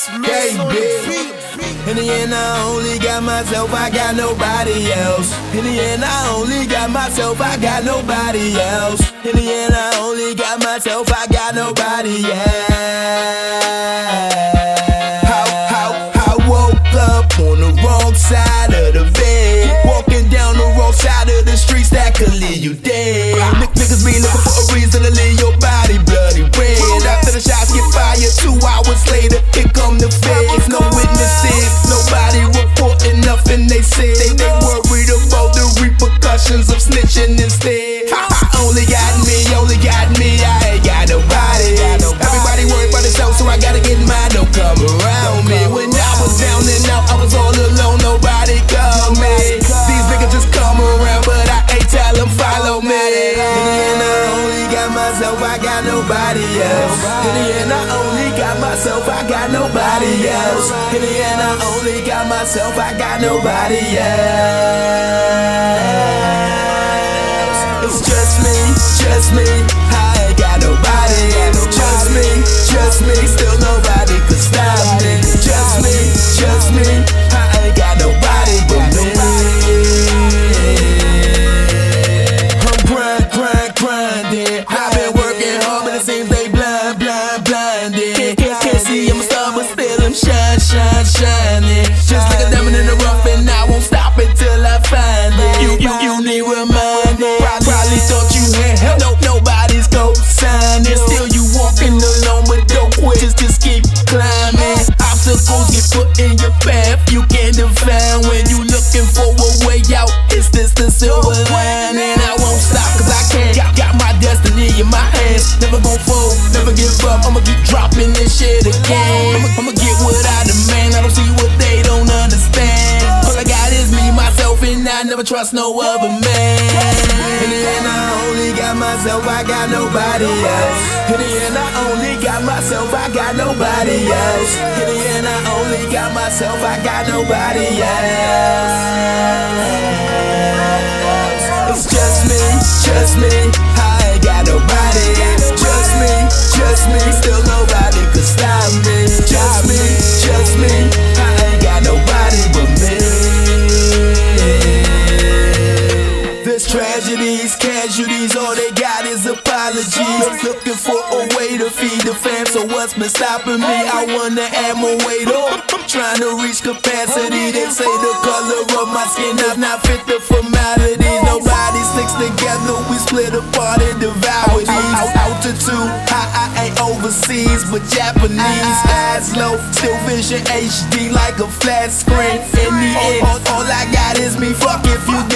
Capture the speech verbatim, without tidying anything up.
baby. In the end, I only got myself, I got nobody else. In the end, I only got myself, I got nobody else. In the end, I only got myself, I got nobody else. How, how, I woke up on the wrong side of the bed, walking down the wrong side of the streets that could leave you dead. N niggas be looking for a reason to leave your body bloody red. After the shots get fired, two hours later, here come the feds. No witnesses, nobody reporting nothing they said. They, they worried about the repercussions of snitching instead. I, I only got me, only got me, I ain't got nobody. Everybody worried about themselves, so I gotta get mine. Don't come around me. When I was down and out, I was all alone, nobody called me. These niggas just come around, but I ain't tell them follow me. In the end, I only got myself, I got nobody else. In the end, I only got myself, I got nobody else. In the end, I only got myself, I got nobody else. It's just me, just me, I ain't got nobody. Just me, just me, still nobody could stop me. Just me, just me, I ain't got nobody but me. I'm grind, grind, grinding. I've been working hard, but it seems they blind, blind, blinded. Can't, can't, can't see I'm a star, but still I'm shine, shine, shining. Just like a diamond in the rough, and I won't stop until I find it. You, you, you need reminding. Probably thought you had help. No, nobody's co-signing. Still you walking alone, but don't quit. Just, just keep climbing. Obstacles get put in your path. You can't define when you looking for a way out. Is this the silver lining? I won't stop 'cause I can't. Got, got my destiny in my hands. Never gon' fold, never give up. I'ma keep dropping this shit again. I'ma, I'ma get what I demand. I don't see what they don't understand. All I got is me, myself, and I never trust no other man. In the end, I only got myself, I got nobody else. In the end, I only got myself, I got nobody else. In the end, I only got myself, I got nobody else. It's just me, just me, I ain't got nobody. Just me, just me, still nobody could stop me. Just me, just me, I ain't got nobody but me. There's tragedies, casualties, all they got is apologies. Looking for a way to feed the fam, so what's been stopping me? I wanna add more weight up, trying to reach capacity. They say the color of my skin does not fit the formalities. Nobody sticks together, we split apart and devour these. Altitude, high, I ain't overseas, but Japanese. Eyes low, still vision H D like a flat screen. In the end, all, all I got is me, fuck if you